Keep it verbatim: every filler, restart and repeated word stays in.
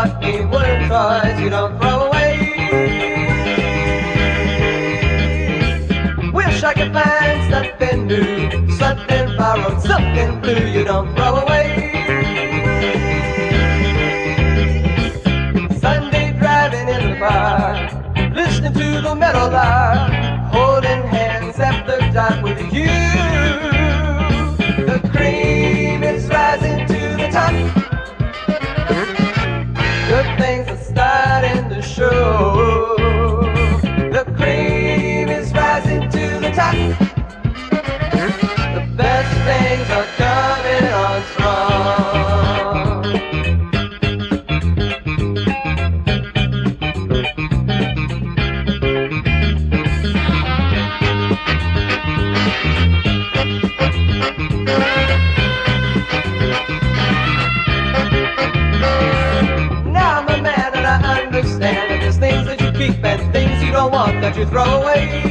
bought me wooden toys you don't throw away. Wish I could find something new, something borrowed, something blue you don't throw away. Sunday driving in the bar, listening to the metal bar, holding hands at the dock with you. The cream is rising to the top. Good things are starting to show. The cream is rising to the top. The best things are coming on strong. Now I'm a man and I understand that there's things that you keep and things you don't want that you throw away.